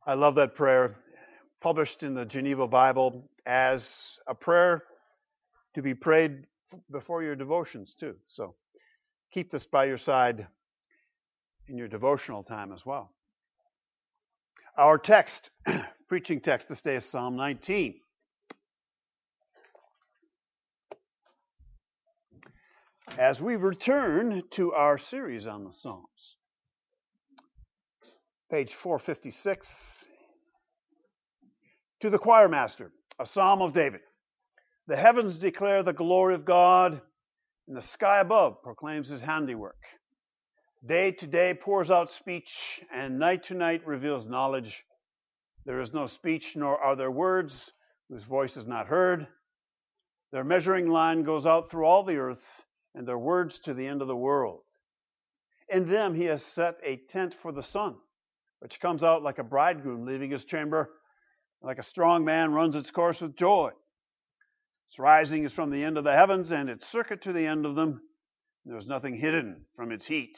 I love that prayer, published in the Geneva Bible as a prayer to be prayed before your devotions too. So keep this by your side in your devotional time as well. Our text, preaching text this day is Psalm 19. As we return to our series on the Psalms, page 456, to the choir master, a psalm of David. The heavens declare the glory of God, and the sky above proclaims his handiwork. Day to day pours out speech, and night to night reveals knowledge. There is no speech, nor are there words whose voice is not heard. Their measuring line goes out through all the earth, and their words to the end of the world. In them he has set a tent for the sun, which comes out like a bridegroom leaving his chamber, like a strong man runs its course with joy. Its rising is from the end of the heavens, and its circuit to the end of them. There is nothing hidden from its heat.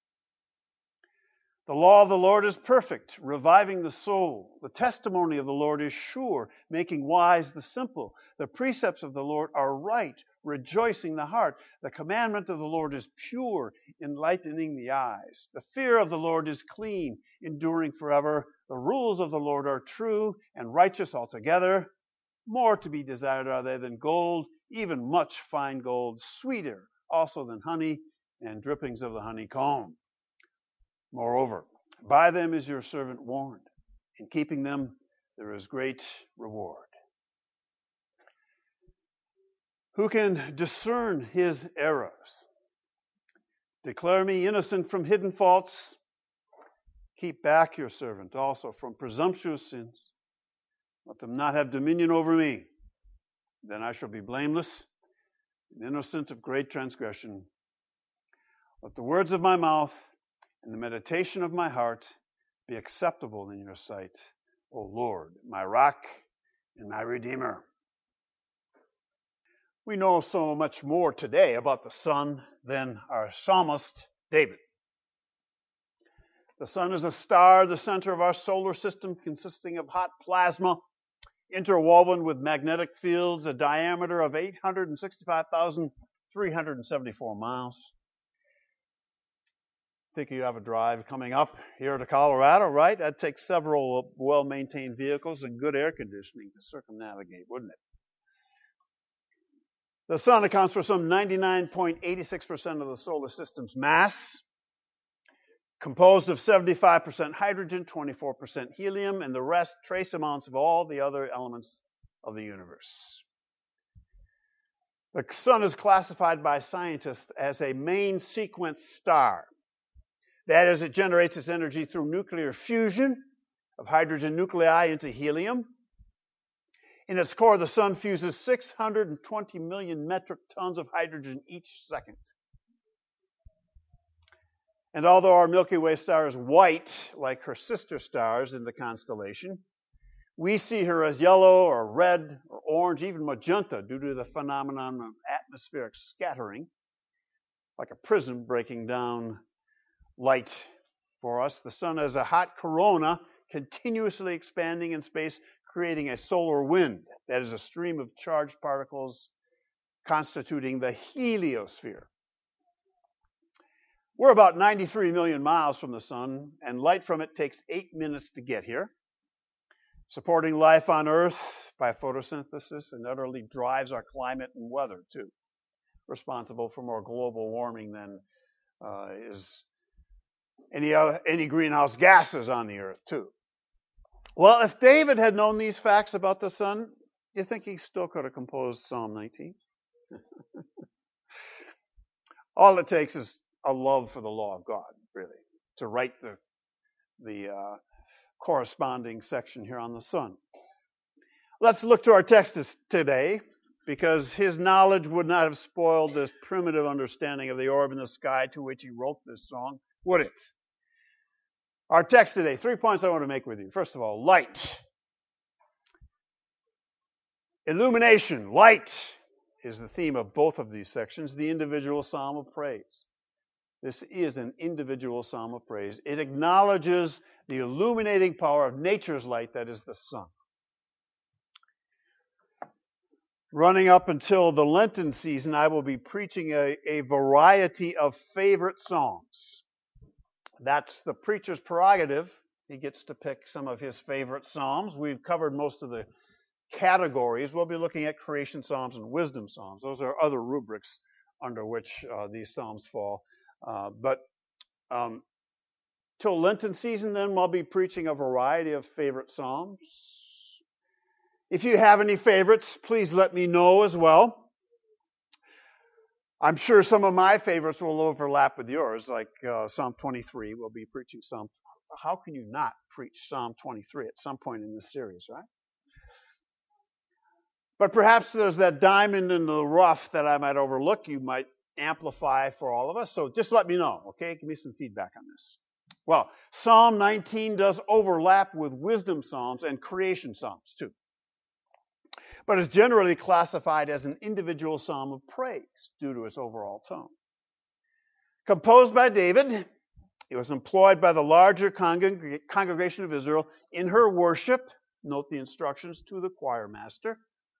The law of the Lord is perfect, reviving the soul. The testimony of the Lord is sure, making wise the simple. The precepts of the Lord are right, rejoicing the heart. The commandment of the Lord is pure, enlightening the eyes. The fear of the Lord is clean, enduring forever. The rules of the Lord are true and righteous altogether. More to be desired are they than gold, even much fine gold, sweeter also than honey and drippings of the honeycomb. Moreover, by them is your servant warned. In keeping them, there is great reward. Who can discern his errors? Declare me innocent from hidden faults. Keep back your servant also from presumptuous sins. Let them not have dominion over me. Then I shall be blameless and innocent of great transgression. Let the words of my mouth and the meditation of my heart be acceptable in your sight, O Lord, my rock and my redeemer. We know so much more today about the sun than our psalmist David. The sun is a star, the center of our solar system, consisting of hot plasma, interwoven with magnetic fields, a diameter of 865,374 miles. Think you have a drive coming up here to Colorado, right? That'd take several well-maintained vehicles and good air conditioning to circumnavigate, wouldn't it? The sun accounts for some 99.86% of the solar system's mass, composed of 75% hydrogen, 24% helium, and the rest trace amounts of all the other elements of the universe. The sun is classified by scientists as a main sequence star. That is, it generates its energy through nuclear fusion of hydrogen nuclei into helium. In its core, the sun fuses 620 million metric tons of hydrogen each second. And although our Milky Way star is white, like her sister stars in the constellation, we see her as yellow or red or orange, even magenta, due to the phenomenon of atmospheric scattering, like a prism breaking down light for us. The sun is a hot corona continuously expanding in space, creating a solar wind. That is a stream of charged particles constituting the heliosphere. We're about 93 million miles from the sun, and light from it takes 8 minutes to get here. Supporting life on Earth by photosynthesis and utterly drives our climate and weather, too. Responsible for more global warming than is any greenhouse gases on the earth, too. Well, if David had known these facts about the sun, you think he still could have composed Psalm 19? All it takes is a love for the law of God, really, to write the corresponding section here on the sun. Let's look to our text today, because his knowledge would not have spoiled this primitive understanding of the orb in the sky to which he wrote this song, would it? Our text today, 3 points I want to make with you. First of all, light. Illumination, light, is the theme of both of these sections, the individual psalm of praise. This is an individual psalm of praise. It acknowledges the illuminating power of nature's light, that is the sun. Running up until the Lenten season, I will be preaching a variety of favorite psalms. That's the preacher's prerogative. He gets to pick some of his favorite psalms. We've covered most of the categories. We'll be looking at creation psalms and wisdom psalms. Those are other rubrics under which these psalms fall. Till Lenten season, then, I'll be preaching a variety of favorite psalms. If you have any favorites, please let me know as well. I'm sure some of my favorites will overlap with yours, like Psalm 23. We'll be preaching Psalm. How can you not preach Psalm 23 at some point in this series, right? But perhaps there's that diamond in the rough that I might overlook. You might amplify for all of us. So just let me know, okay? Give me some feedback on this. Well, Psalm 19 does overlap with wisdom psalms and creation psalms too, but is generally classified as an individual psalm of praise due to its overall tone. Composed by David, it was employed by the larger congregation of Israel in her worship. Note the instructions to the choir master.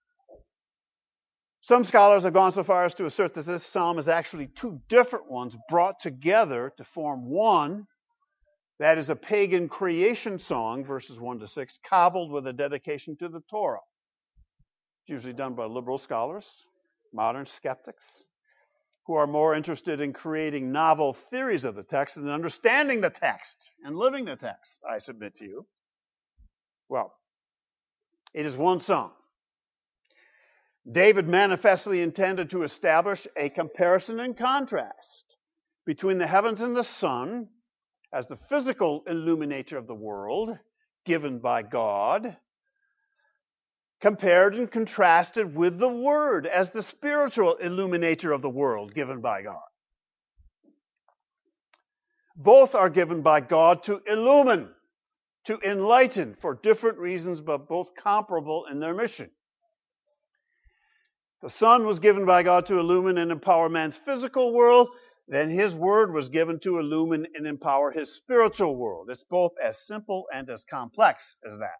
Some scholars have gone so far as to assert that this psalm is actually two different ones brought together to form one. That is a pagan creation song, verses 1 to 6, cobbled with a dedication to the Torah. It's usually done by liberal scholars, modern skeptics, who are more interested in creating novel theories of the text than understanding the text and living the text, I submit to you. Well, it is one song. David manifestly intended to establish a comparison and contrast between the heavens and the sun as the physical illuminator of the world given by God, compared and contrasted with the Word as the spiritual illuminator of the world given by God. Both are given by God to illumine, to enlighten for different reasons, but both comparable in their mission. The sun was given by God to illumine and empower man's physical world. Then his word was given to illumine and empower his spiritual world. It's both as simple and as complex as that.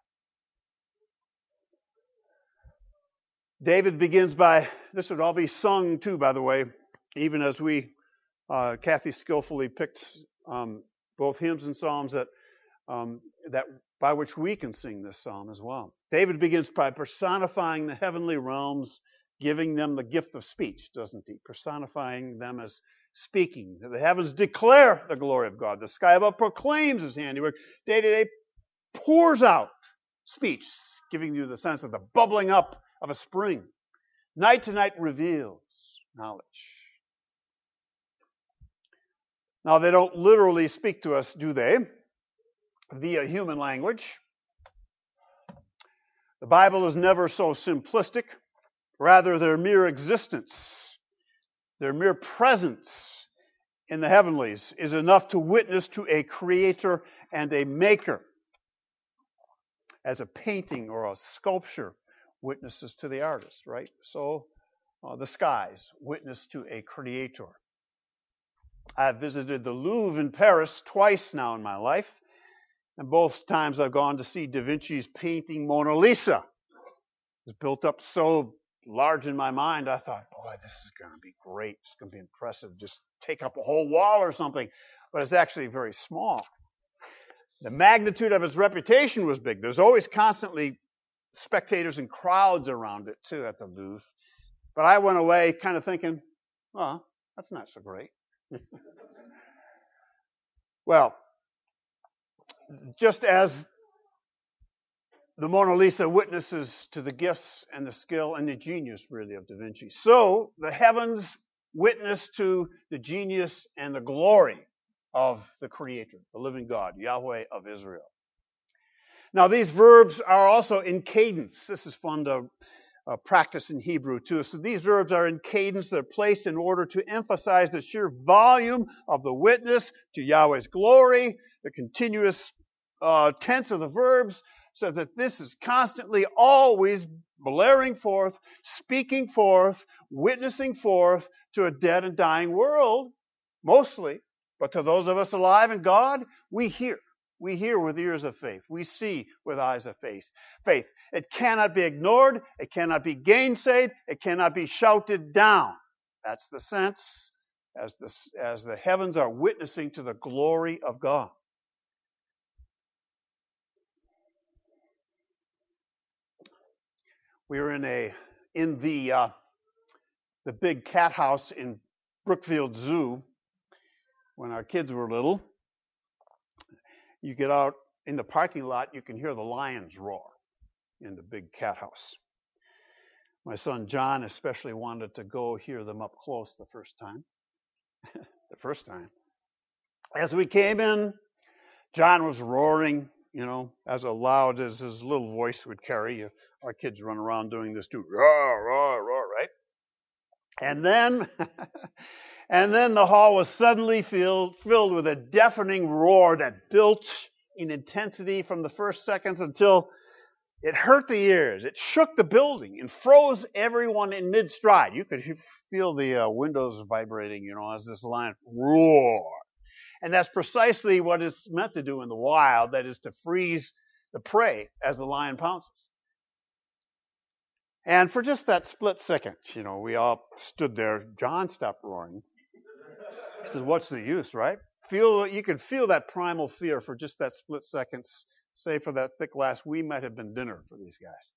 David begins by, this would all be sung too, by the way, even as Kathy skillfully picked both hymns and psalms that by which we can sing this psalm as well. David begins by personifying the heavenly realms, giving them the gift of speech, doesn't he? Personifying them as speaking. The heavens declare the glory of God. The sky above proclaims his handiwork. Day to day pours out speech, giving you the sense of the bubbling up of a spring. Night to night reveals knowledge. Now, they don't literally speak to us, do they? Via human language. The Bible is never so simplistic. Rather, their mere existence, their mere presence in the heavenlies is enough to witness to a creator and a maker. As a painting or a sculpture witnesses to the artist, right? So the skies witness to a creator. I've visited the Louvre in Paris twice now in my life, and both times I've gone to see Da Vinci's painting Mona Lisa. It was built up so large in my mind, I thought, boy, this is going to be great. It's going to be impressive. Just take up a whole wall or something. But it's actually very small. The magnitude of its reputation was big. There's always constantly spectators and crowds around it, too, at the Louvre. But I went away kind of thinking, well, that's not so great. Well, just as the Mona Lisa witnesses to the gifts and the skill and the genius, really, of Da Vinci, so the heavens witness to the genius and the glory of the Creator, the living God, Yahweh of Israel. Now, these verbs are also in cadence. This is fun to practice in Hebrew, too. So these verbs are in cadence. They're placed in order to emphasize the sheer volume of the witness to Yahweh's glory. The continuous tense of the verbs says that this is constantly, always blaring forth, speaking forth, witnessing forth to a dead and dying world, mostly, But to those of us alive in God, we hear. We hear with ears of faith. We see with eyes of faith. It cannot be ignored. It cannot be gainsaid. It cannot be shouted down. That's the sense as the heavens are witnessing to the glory of God. We were in the big cat house in Brookfield Zoo when our kids were little. You get out in the parking lot, you can hear the lions roar in the big cat house. My son John especially wanted to go hear them up close the first time. As we came in, John was roaring, as loud as his little voice would carry. Our kids run around doing this too. Roar, roar, roar, right? And then the hall was suddenly filled with a deafening roar that built in intensity from the first seconds until it hurt the ears. It shook the building and froze everyone in mid-stride. You could feel the windows vibrating, as this lion roared. And that's precisely what it's meant to do in the wild, that is to freeze the prey as the lion pounces. And for just that split second, we all stood there. John stopped roaring. He says, what's the use, right? You could feel that primal fear for just that split second. Say for that thick glass, we might have been dinner for these guys.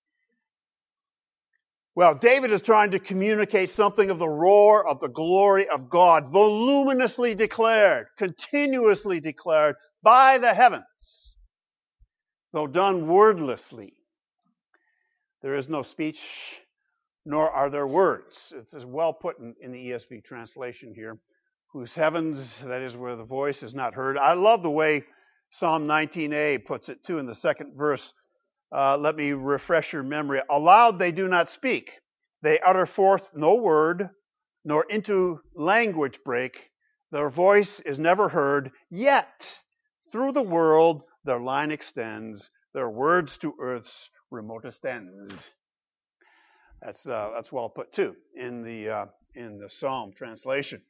Well, David is trying to communicate something of the roar of the glory of God, voluminously declared, continuously declared by the heavens, though done wordlessly. There is no speech, nor are there words. It's as well put in the ESV translation here. Whose heavens, that is where the voice is not heard. I love the way Psalm 19a puts it too in the second verse. Let me refresh your memory. Aloud they do not speak. They utter forth no word, nor into language break. Their voice is never heard. Yet, through the world their line extends. Their words to earth's remotest ends. That's well put too in the Psalm translation.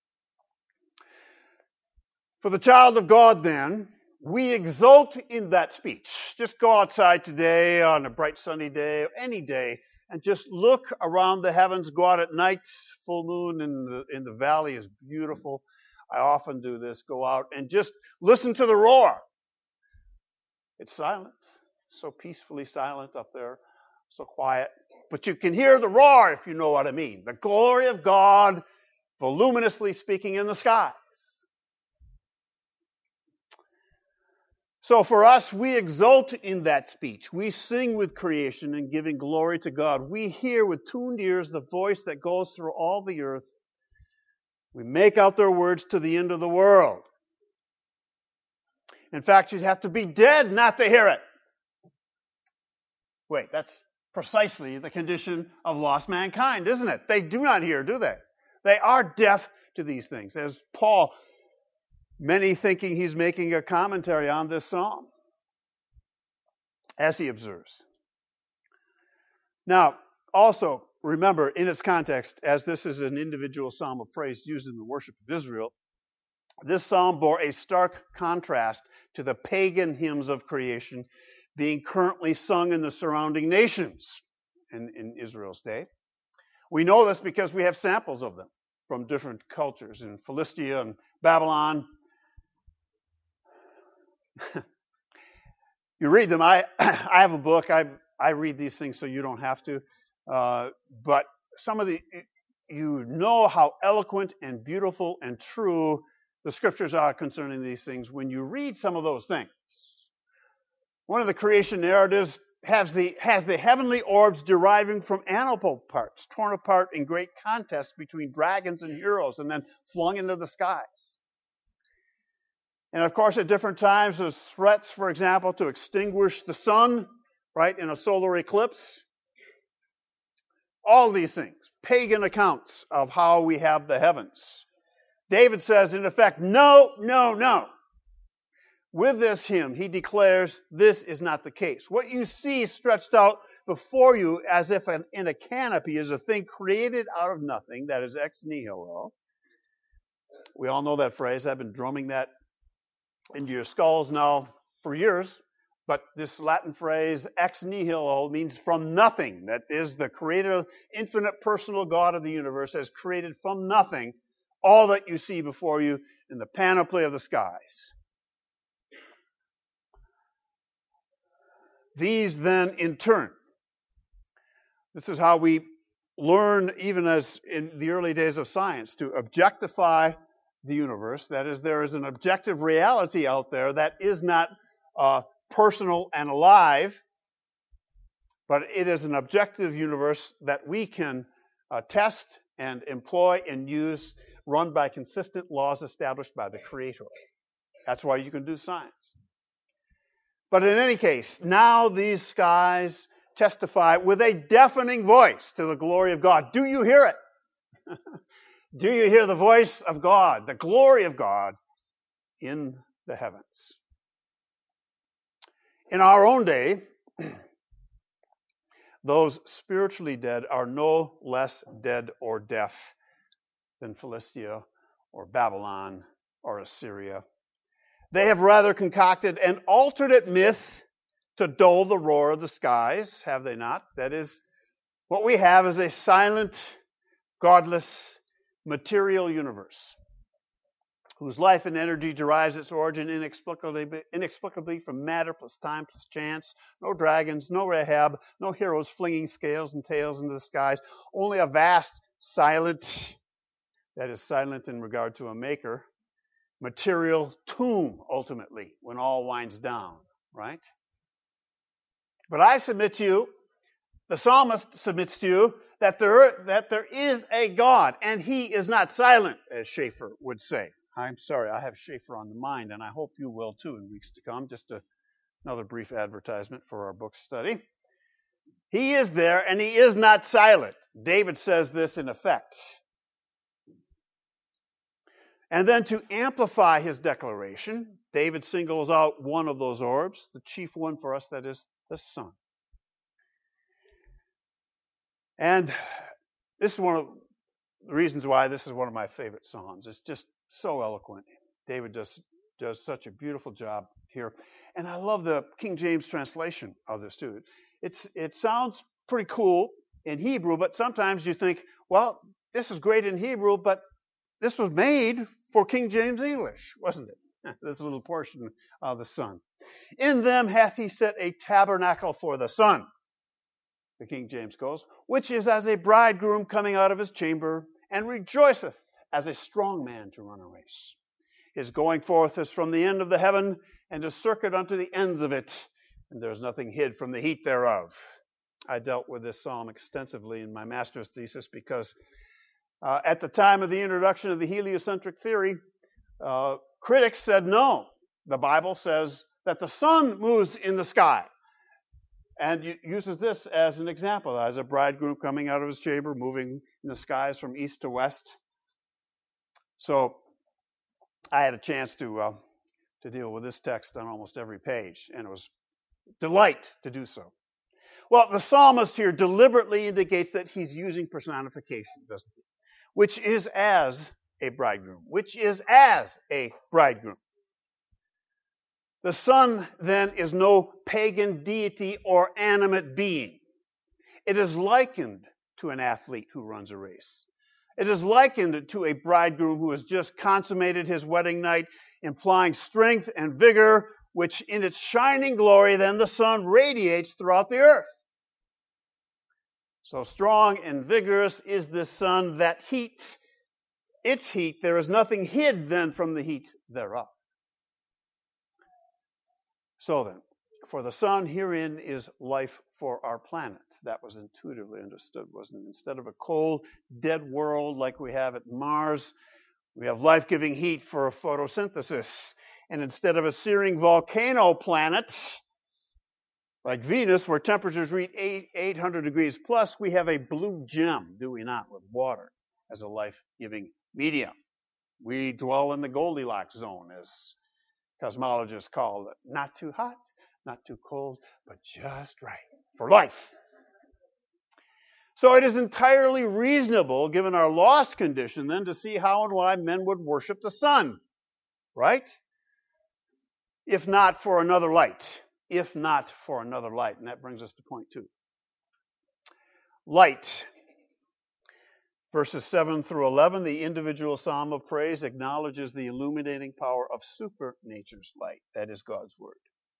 For the child of God, then, we exult in that speech. Just go outside today on a bright sunny day, or any day, and just look around the heavens. Go out at night. Full moon in the valley is beautiful. I often do this. Go out and just listen to the roar. It's silent. So peacefully silent up there. So quiet. But you can hear the roar, if you know what I mean. The glory of God voluminously speaking in the skies. So for us, we exult in that speech. We sing with creation and giving glory to God. We hear with tuned ears the voice that goes through all the earth. We make out their words to the end of the world. In fact, you'd have to be dead not to hear it. Wait, that's precisely the condition of lost mankind, isn't it? They do not hear, do they? They are deaf to these things. As Paul, many thinking he's making a commentary on this psalm, as he observes. Now, also, remember, in its context, as this is an individual psalm of praise used in the worship of Israel, this psalm bore a stark contrast to the pagan hymns of creation being currently sung in the surrounding nations in Israel's day. We know this because we have samples of them from different cultures in Philistia and Babylon. You read them. I have a book. I read these things so you don't have to. But some of you know how eloquent and beautiful and true the scriptures are concerning these things when you read some of those things. One of the creation narratives has the heavenly orbs deriving from animal parts, torn apart in great contests between dragons and heroes, and then flung into the skies. And of course, at different times, there's threats, for example, to extinguish the sun, right, in a solar eclipse. All these things, pagan accounts of how we have the heavens. David says, in effect, no, no, no. With this hymn, he declares this is not the case. What you see stretched out before you as if in a canopy is a thing created out of nothing, that is ex nihilo. We all know that phrase. I've been drumming that into your skulls now for years. But this Latin phrase, ex nihilo, means from nothing. That is, the creator, infinite personal God of the universe has created from nothing all that you see before you in the panoply of the skies. These then, in turn, this is how we learn, even as in the early days of science, to objectify the universe. That is, there is an objective reality out there that is not personal and alive, but it is an objective universe that we can test and employ and use, run by consistent laws established by the Creator. That's why you can do science. But in any case, now these skies testify with a deafening voice to the glory of God. Do you hear it? Do you hear the voice of God, the glory of God in the heavens? In our own day, those spiritually dead are no less dead or deaf than Philistia or Babylon or Assyria. They have rather concocted an alternate myth to dull the roar of the skies, have they not? That is, what we have is a silent, godless, material universe whose life and energy derives its origin inexplicably from matter plus time plus chance. No dragons, no Rahab, no heroes flinging scales and tails into the skies. Only a vast, silent, that is silent in regard to a maker, material tomb, ultimately, when all winds down, right? But I submit to you, the psalmist submits to you, that there is a God, and he is not silent, as Schaeffer would say. I'm sorry, I have Schaeffer on the mind, and I hope you will too in weeks to come. Just another brief advertisement for our book study. He is there, and he is not silent. David says this in effect. And then to amplify his declaration, David singles out one of those orbs, the chief one for us, that is the sun. And this is one of the reasons why this is one of my favorite Psalms. It's just so eloquent. David does such a beautiful job here. And I love the King James translation of this too. It sounds pretty cool in Hebrew, but sometimes you think, well, this is great in Hebrew, but this was made for King James English, wasn't it? This little portion of the sun. In them hath he set a tabernacle for the sun, the King James goes, which is as a bridegroom coming out of his chamber, and rejoiceth as a strong man to run a race. His going forth is from the end of the heaven, and his circuit unto the ends of it, and there is nothing hid from the heat thereof. I dealt with this psalm extensively in my master's thesis because at the time of the introduction of the heliocentric theory, critics said no. The Bible says that the sun moves in the sky, and uses this as an example, as a bridegroom coming out of his chamber, moving in the skies from east to west. So I had a chance to deal with this text on almost every page, and it was a delight to do so. Well, the psalmist here deliberately indicates that he's using personification, doesn't he? Which is as a bridegroom. Which is as a bridegroom. The sun, then, is no pagan deity or animate being. It is likened to an athlete who runs a race. It is likened to a bridegroom who has just consummated his wedding night, implying strength and vigor, which in its shining glory, then the sun radiates throughout the earth. So strong and vigorous is the sun, that heat, its heat, there is nothing hid then from the heat thereof. So then, for the sun herein is life for our planet. That was intuitively understood, wasn't it? Instead of a cold, dead world like we have at Mars, we have life-giving heat for photosynthesis. And instead of a searing volcano planet, like Venus, where temperatures reach 800 degrees plus, we have a blue gem, do we not, with water as a life-giving medium. We dwell in the Goldilocks zone, as cosmologists call it. Not too hot, not too cold, but just right for life. So it is entirely reasonable, given our lost condition, then, to see how and why men would worship the sun. Right? If not for another light. If not for another light. And that brings us to point 2. Light. Verses 7 through 11, the individual psalm of praise acknowledges the illuminating power of supernature's light. That is God's word.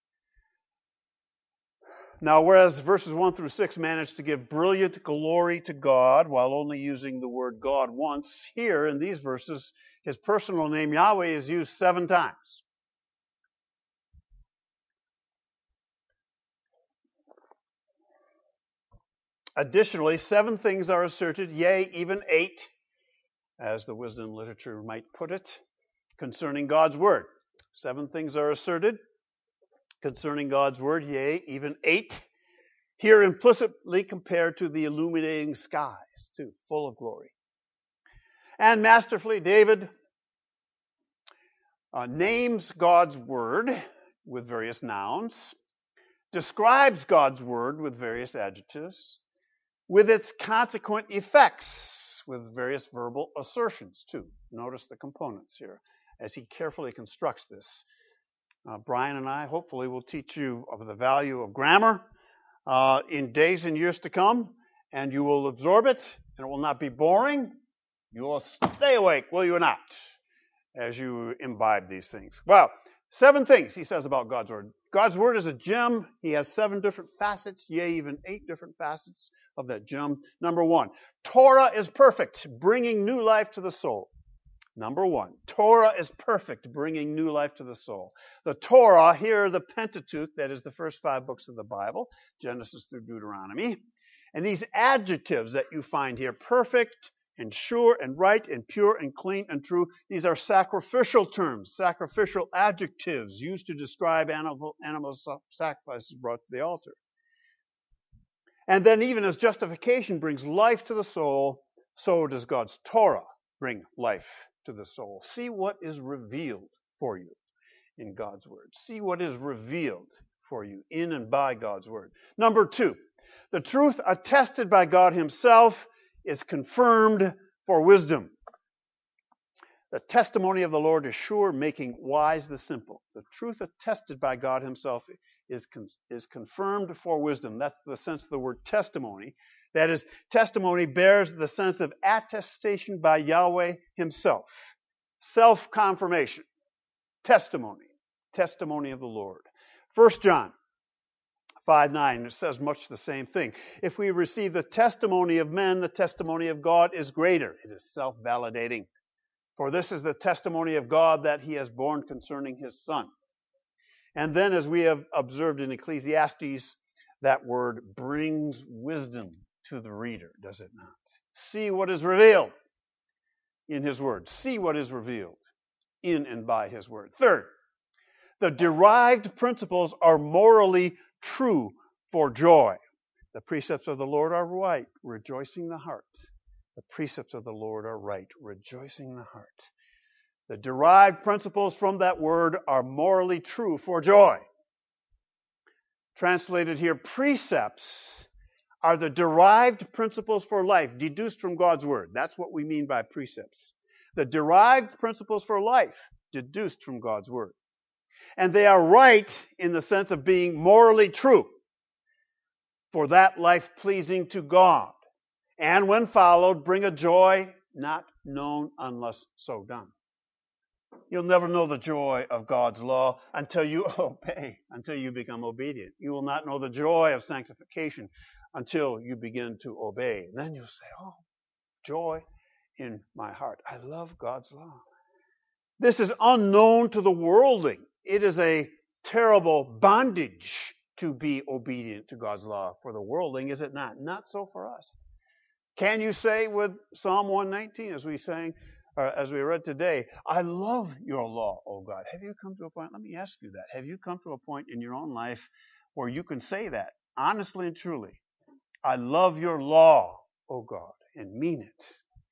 Now, whereas verses 1 through 6 manage to give brilliant glory to God while only using the word God once, here in these verses, his personal name Yahweh is used 7 times. Additionally, 7 things are asserted, yea, even 8, as the wisdom literature might put it, concerning God's word. 7 things are asserted concerning God's word, yea, even 8. Here implicitly compared to the illuminating skies, too, full of glory. And masterfully, David names God's word with various nouns, describes God's word with various adjectives, with its consequent effects, with various verbal assertions, too. Notice the components here as he carefully constructs this. Brian and I hopefully will teach you of the value of grammar in days and years to come, and you will absorb it, and it will not be boring. You will stay awake, will you not, as you imbibe these things. Well, 7 things he says about God's word. God's word is a gem. He has 7 different facets, yea, even 8 different facets of that gem. Number 1, Torah is perfect, bringing new life to the soul. Number 1, Torah is perfect, bringing new life to the soul. The Torah, here the Pentateuch, that is the first 5 books of the Bible, Genesis through Deuteronomy. And these adjectives that you find here, perfect and sure and right and pure and clean and true, these are sacrificial terms, sacrificial adjectives used to describe animal sacrifices brought to the altar. And then even as justification brings life to the soul, so does God's Torah bring life to the soul. See what is revealed for you in God's word. See what is revealed for you in and by God's word. Number 2, the truth attested by God himself is confirmed for wisdom. The testimony of the Lord is sure, making wise the simple. The truth attested by God himself is confirmed for wisdom. That's the sense of the word testimony. That is, testimony bears the sense of attestation by Yahweh himself. Self-confirmation. Testimony. Testimony of the Lord. 1 John 5:9, it says much the same thing. If we receive the testimony of men, the testimony of God is greater. It is self-validating. For this is the testimony of God that he has borne concerning his Son. And then, as we have observed in Ecclesiastes, that word brings wisdom to the reader, does it not? See what is revealed in his word. See what is revealed in and by his word. Third, the derived principles are morally true for joy. The precepts of the Lord are right, rejoicing the heart. The precepts of the Lord are right, rejoicing the heart. The derived principles from that word are morally true for joy. Translated here, precepts are the derived principles for life, deduced from God's word. That's what we mean by precepts. The derived principles for life, deduced from God's word. And they are right in the sense of being morally true for that life pleasing to God. And when followed, bring a joy not known unless so done. You'll never know the joy of God's law until you obey, until you become obedient. You will not know the joy of sanctification until you begin to obey. And then you'll say, oh, joy in my heart. I love God's law. This is unknown to the worldling. It is a terrible bondage to be obedient to God's law for the worldling, is it not? Not so for us. Can you say with Psalm 119, as we sang, or as we read today, I love your law, O God? Have you come to a point, let me ask you that, have you come to a point in your own life where you can say that, honestly and truly, I love your law, O God, and mean it?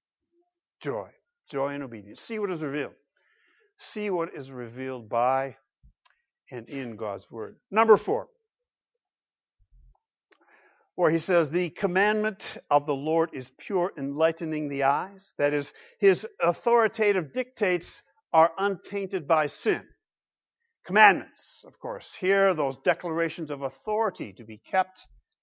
Joy and obedience. See what is revealed. See what is revealed by and in God's word. Number 4. where he says, the commandment of the Lord is pure, enlightening the eyes. That is, his authoritative dictates are untainted by sin. Commandments, of course. Here, those declarations of authority to be kept.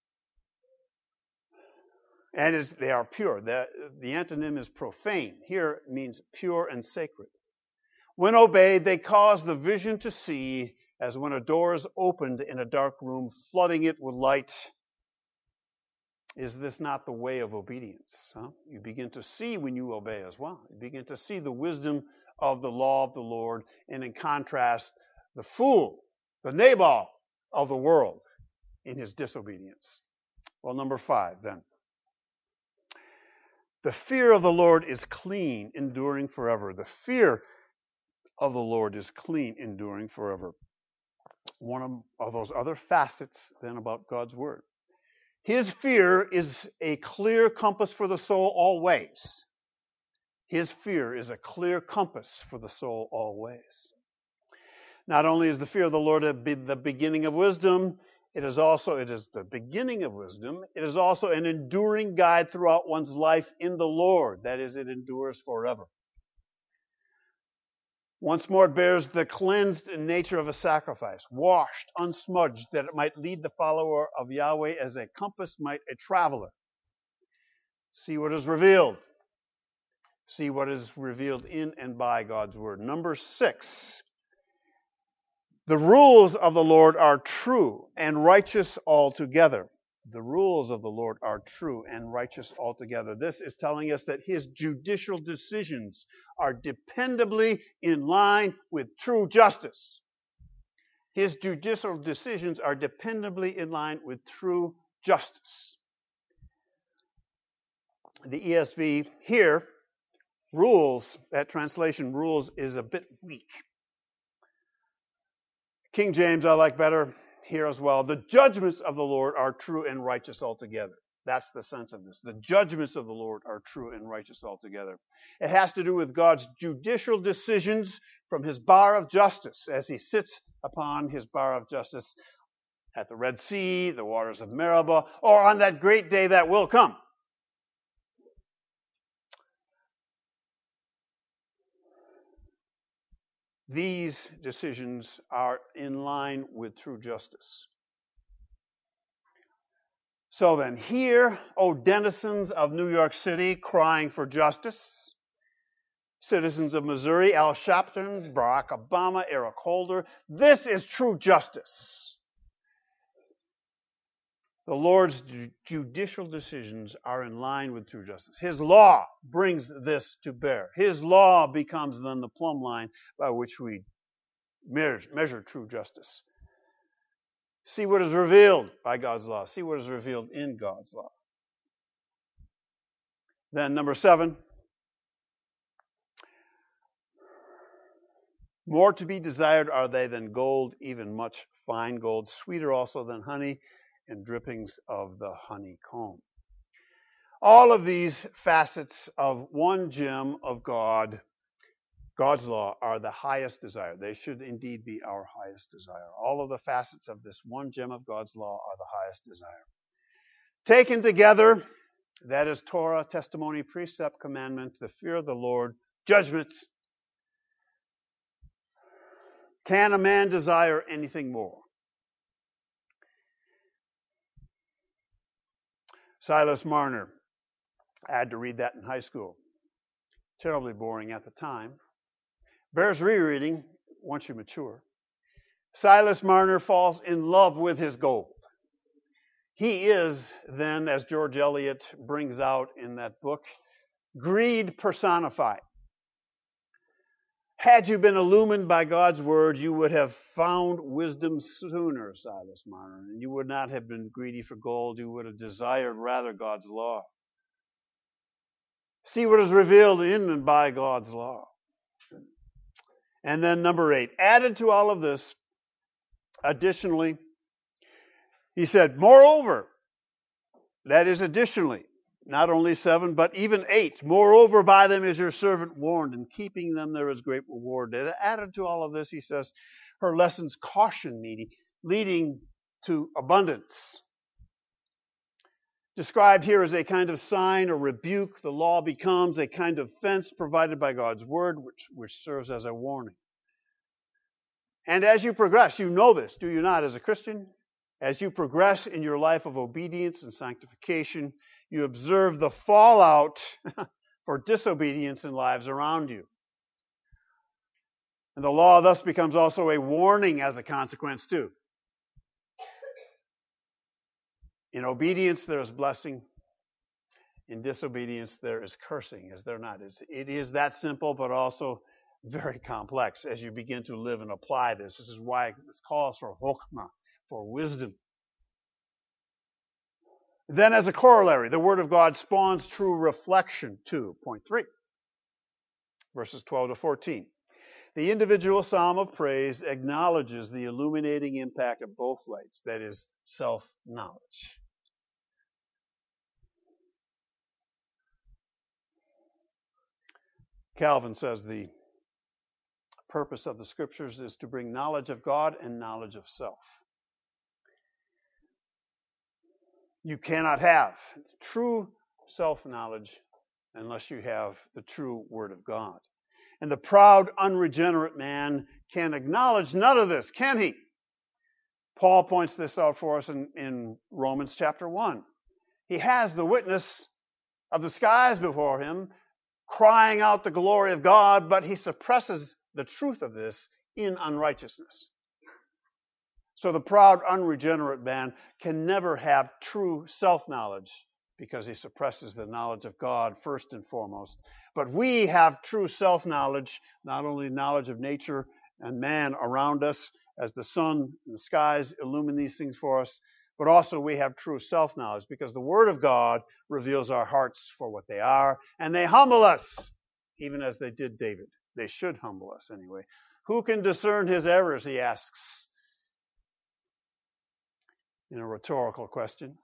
And they are pure. The antonym is profane. Here it means pure and sacred. When obeyed, they cause the vision to see, as when a door is opened in a dark room, flooding it with light. Is this not the way of obedience? Huh? You begin to see when you obey as well. You begin to see the wisdom of the law of the Lord, and in contrast, the fool, the Nabal of the world in his disobedience. Well, number 5 then. The fear of the Lord is clean, enduring forever. The fear of the Lord is clean, enduring forever. One of those other facets then about God's word. His fear is a clear compass for the soul always. His fear is a clear compass for the soul always. Not only is the fear of the Lord the beginning of wisdom, it is the beginning of wisdom. It is also an enduring guide throughout one's life in the Lord. That is, it endures forever. Once more, it bears the cleansed nature of a sacrifice, washed, unsmudged, that it might lead the follower of Yahweh as a compass might a traveler. See what is revealed. See what is revealed in and by God's word. Number 6. The rules of the Lord are true and righteous altogether. The rules of the Lord are true and righteous altogether. This is telling us that his judicial decisions are dependably in line with true justice. His judicial decisions are dependably in line with true justice. The ESV here, rules, that translation rules is a bit weak. King James I like better here as well. The judgments of the Lord are true and righteous altogether. That's the sense of this. The judgments of the Lord are true and righteous altogether. It has to do with God's judicial decisions from his bar of justice as he sits upon his bar of justice at the Red Sea, the waters of Meribah, or on that great day that will come. These decisions are in line with true justice. So then, hear, O denizens of New York City, crying for justice. Citizens of Missouri, Al Sharpton, Barack Obama, Eric Holder. This is true justice. The Lord's judicial decisions are in line with true justice. His law brings this to bear. His law becomes then the plumb line by which we measure true justice. See what is revealed by God's law. See what is revealed in God's law. Then number 7. More to be desired are they than gold, even much fine gold, sweeter also than honey, and drippings of the honeycomb. All of these facets of one gem of God's law, are the highest desire. They should indeed be our highest desire. All of the facets of this one gem of God's law are the highest desire. Taken together, that is Torah, testimony, precept, commandment, the fear of the Lord, judgment. Can a man desire anything more? Silas Marner. I had to read that in high school. Terribly boring at the time. Bears rereading once you mature. Silas Marner falls in love with his gold. He is then, as George Eliot brings out in that book, greed personified. Had you been illumined by God's word, you would have found wisdom sooner, Silas Marner, and you would not have been greedy for gold. You would have desired rather God's law. See what is revealed in and by God's law. And then number 8, added to all of this, additionally, he said, moreover, that is additionally, not only 7, but even 8. Moreover, by them is your servant warned, and keeping them there is great reward. And added to all of this, he says, her lessons caution me, leading to abundance. described here as a kind of sign or rebuke. The law becomes a kind of fence provided by God's word, which serves as a warning. And as you progress, you know this, do you not, as a Christian? As you progress in your life of obedience and sanctification, you observe the fallout for disobedience in lives around you. And the law thus becomes also a warning as a consequence too. In obedience, there is blessing. In disobedience, there is cursing, is there not? It is that simple, but also very complex as you begin to live and apply this. This is why this calls for hokmah, for wisdom. Then as a corollary, the Word of God spawns true reflection too. Point 3, verses 12 to 14. The individual psalm of praise acknowledges the illuminating impact of both lights, that is, self-knowledge. Calvin says the purpose of the Scriptures is to bring knowledge of God and knowledge of self. You cannot have true self-knowledge unless you have the true Word of God. And the proud, unregenerate man can acknowledge none of this, can he? Paul points this out for us in Romans chapter 1. He has the witness of the skies before him, crying out the glory of God, but he suppresses the truth of this in unrighteousness. So the proud, unregenerate man can never have true self-knowledge because he suppresses the knowledge of God first and foremost. But we have true self-knowledge, not only knowledge of nature and man around us, as the sun and the skies illumine these things for us, but also we have true self-knowledge because the Word of God reveals our hearts for what they are, and they humble us, even as they did David. They should humble us anyway. Who can discern his errors, he asks, in a rhetorical question.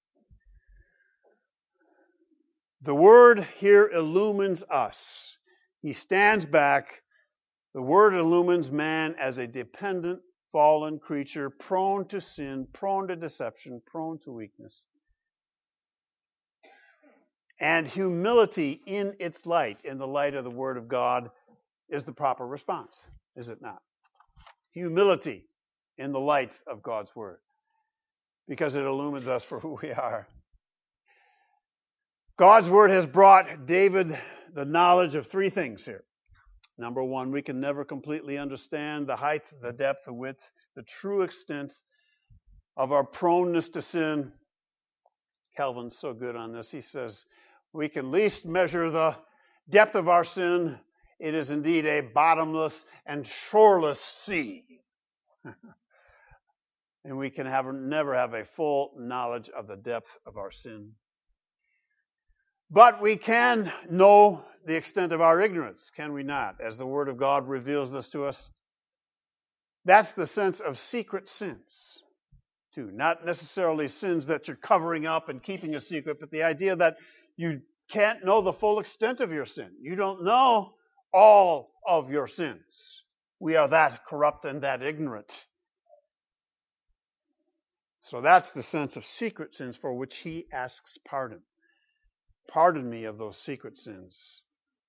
The Word here illumines us. He stands back. The Word illumines man as a dependent, fallen creature, prone to sin, prone to deception, prone to weakness. And humility in its light, in the light of the Word of God, is the proper response, is it not? Humility in the light of God's Word, because it illumines us for who we are. God's Word has brought David the knowledge of three things here. Number one, we can never completely understand the height, the depth, the width, the true extent of our proneness to sin. Calvin's so good on this. He says, we can least measure the depth of our sin. It is indeed a bottomless and shoreless sea. And we can never have a full knowledge of the depth of our sin. But we can know the extent of our ignorance, can we not? As the Word of God reveals this to us. That's the sense of secret sins, too. Not necessarily sins that you're covering up and keeping a secret, but the idea that you can't know the full extent of your sin. You don't know all of your sins. We are that corrupt and that ignorant. So that's the sense of secret sins for which he asks pardon. Pardon me of those secret sins.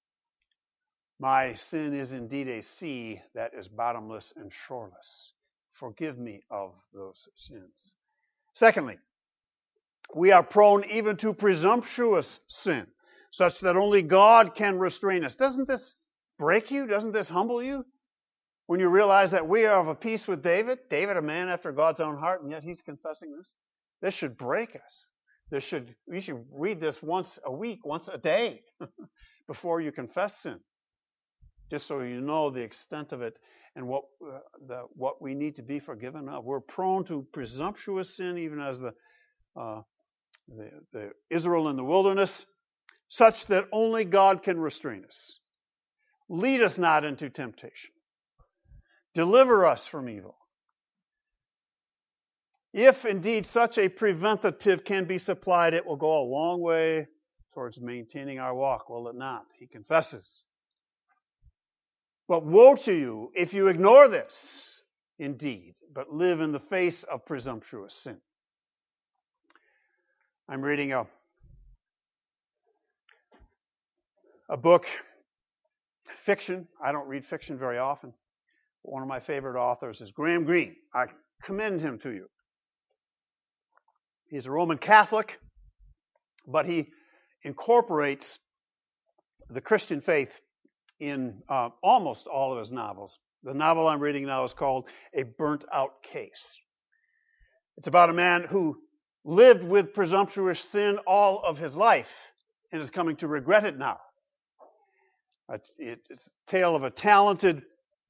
My sin is indeed a sea that is bottomless and shoreless. Forgive me of those sins. Secondly, we are prone even to presumptuous sin, such that only God can restrain us. Doesn't this break you? Doesn't this humble you? When you realize that we are of a piece with David, a man after God's own heart, and yet he's confessing this. This should break us. We should read this once a week, once a day, before you confess sin, just so you know the extent of it and what we need to be forgiven of. We're prone to presumptuous sin, even as the Israel in the wilderness, such that only God can restrain us. Lead us not into temptation. Deliver us from evil. If indeed such a preventative can be supplied, it will go a long way towards maintaining our walk, will it not? He confesses. But woe to you if you ignore this, indeed, but live in the face of presumptuous sin. I'm reading a book, fiction. I don't read fiction very often. One of my favorite authors is Graham Greene. I commend him to you. He's a Roman Catholic, but he incorporates the Christian faith in almost all of his novels. The novel I'm reading now is called A Burnt Out Case. It's about a man who lived with presumptuous sin all of his life and is coming to regret it now. It's a tale of a talented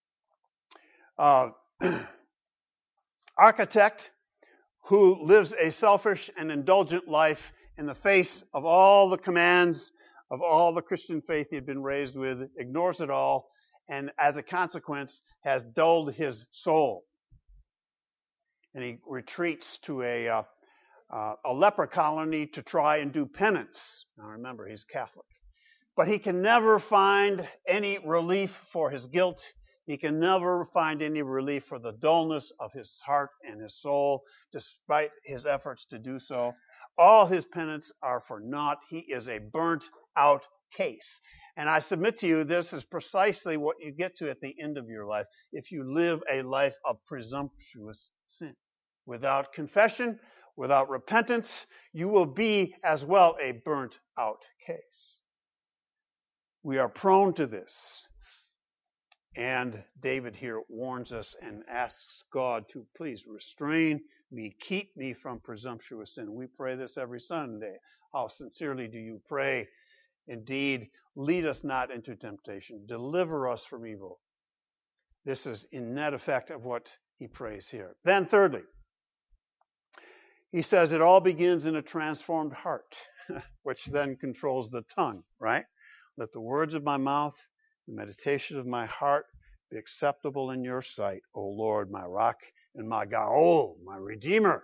architect who lives a selfish and indulgent life in the face of all the commands of all the Christian faith he had been raised with, ignores it all, and as a consequence has dulled his soul. And he retreats to a leper colony to try and do penance. Now remember, he's Catholic. But he can never find any relief for his guilt. He can never find any relief for the dullness of his heart and his soul, despite his efforts to do so. All his penance are for naught. He is a burnt out case. And I submit to you, this is precisely what you get to at the end of your life if you live a life of presumptuous sin. Without confession, without repentance, you will be as well a burnt out case. We are prone to this. And David here warns us and asks God to please restrain me, keep me from presumptuous sin. We pray this every Sunday. How sincerely do you pray? Indeed, lead us not into temptation. Deliver us from evil. This is in net effect of what he prays here. Then thirdly, he says it all begins in a transformed heart, which then controls the tongue, right? Let the words of my mouth, the meditation of my heart be acceptable in your sight, O Lord, my rock and my Gaol, my Redeemer.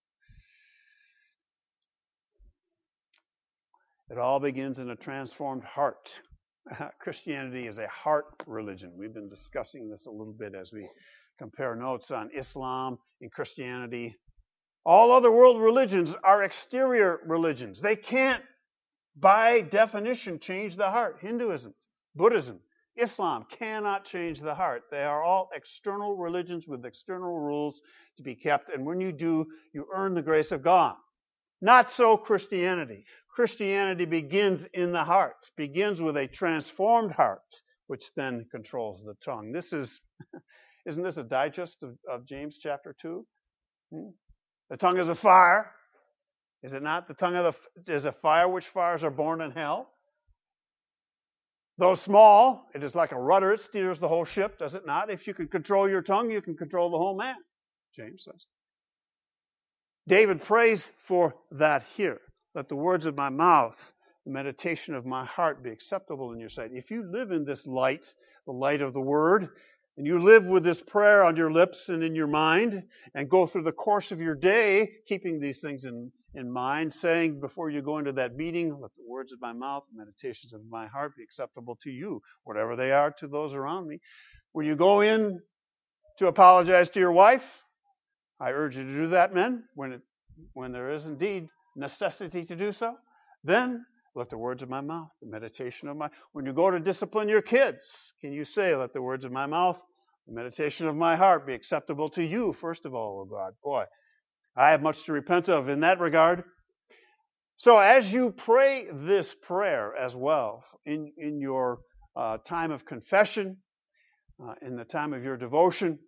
It all begins in a transformed heart. Christianity is a heart religion. We've been discussing this a little bit as we compare notes on Islam and Christianity. All other world religions are exterior religions. They can't, by definition, change the heart. Hinduism, Buddhism, Islam cannot change the heart. They are all external religions with external rules to be kept. And when you do, you earn the grace of God. Not so Christianity. Christianity begins in the heart, begins with a transformed heart, which then controls the tongue. Isn't this a digest of James chapter 2? The tongue is a fire. Is it not? The tongue is a fire which fires are born in hell. Though small, it is like a rudder. It steers the whole ship, does it not? If you can control your tongue, you can control the whole man, James says. David prays for that here. Let the words of my mouth, the meditation of my heart be acceptable in your sight. If you live in this light, the light of the word, and you live with this prayer on your lips and in your mind, and go through the course of your day, keeping these things in mind, saying before you go into that meeting, let the words of my mouth, the meditations of my heart be acceptable to you, whatever they are to those around me. When you go in to apologize to your wife, I urge you to do that, men, when there is indeed necessity to do so. Then let the words of my mouth, the meditation of my... When you go to discipline your kids, can you say, let the words of my mouth, the meditation of my heart be acceptable to you, first of all, O God. Boy, I have much to repent of in that regard. So as you pray this prayer as well, in your time of confession, in the time of your devotion,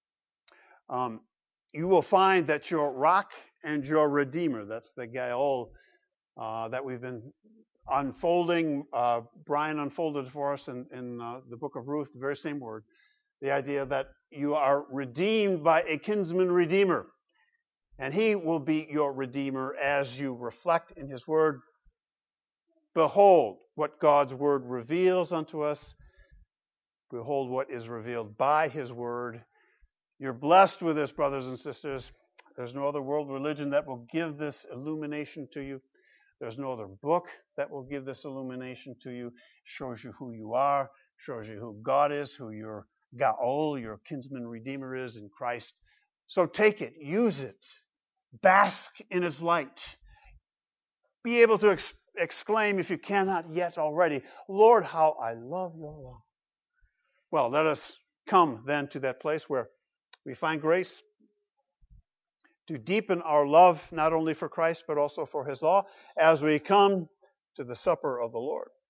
you will find that your rock and your Redeemer, that's the Gaol that we've been unfolding. Brian unfolded for us in the book of Ruth, the very same word. The idea that you are redeemed by a kinsman redeemer. And he will be your Redeemer as you reflect in his word. Behold what God's word reveals unto us. Behold what is revealed by his word. You're blessed with this, brothers and sisters. There's no other world religion that will give this illumination to you. There's no other book that will give this illumination to you. It shows you who you are, shows you who God is, who your Gaol, your kinsman redeemer is in Christ. So take it, use it, bask in its light. be able to exclaim, if you cannot yet already, Lord, how I love your law. Well, let us come then to that place where we find grace to deepen our love, not only for Christ, but also for his law, as we come to the supper of the Lord.